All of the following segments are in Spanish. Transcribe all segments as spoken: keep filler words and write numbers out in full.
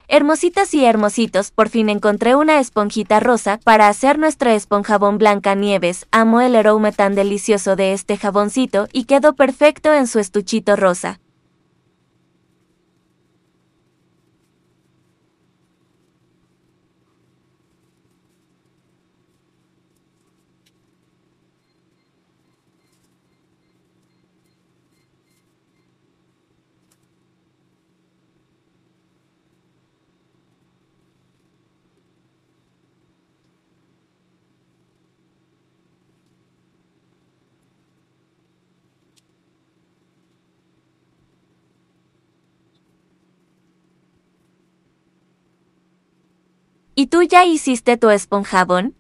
Hermositas y hermositos, por fin encontré una esponjita rosa para hacer nuestro esponjabón Blanca Nieves. Amo el aroma tan delicioso de este jaboncito y quedó perfecto en su estuchito rosa. ¿Y tú ya hiciste tu esponjabón?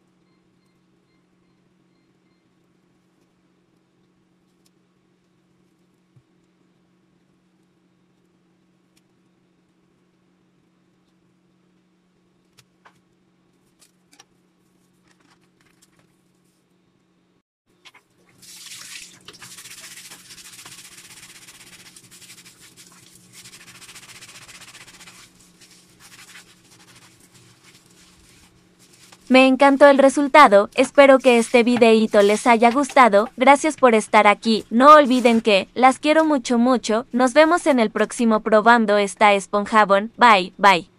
Me encantó el resultado, espero que este videíto les haya gustado, gracias por estar aquí, no olviden que, las quiero mucho mucho, nos vemos en el próximo probando esta esponjabón, bye, bye.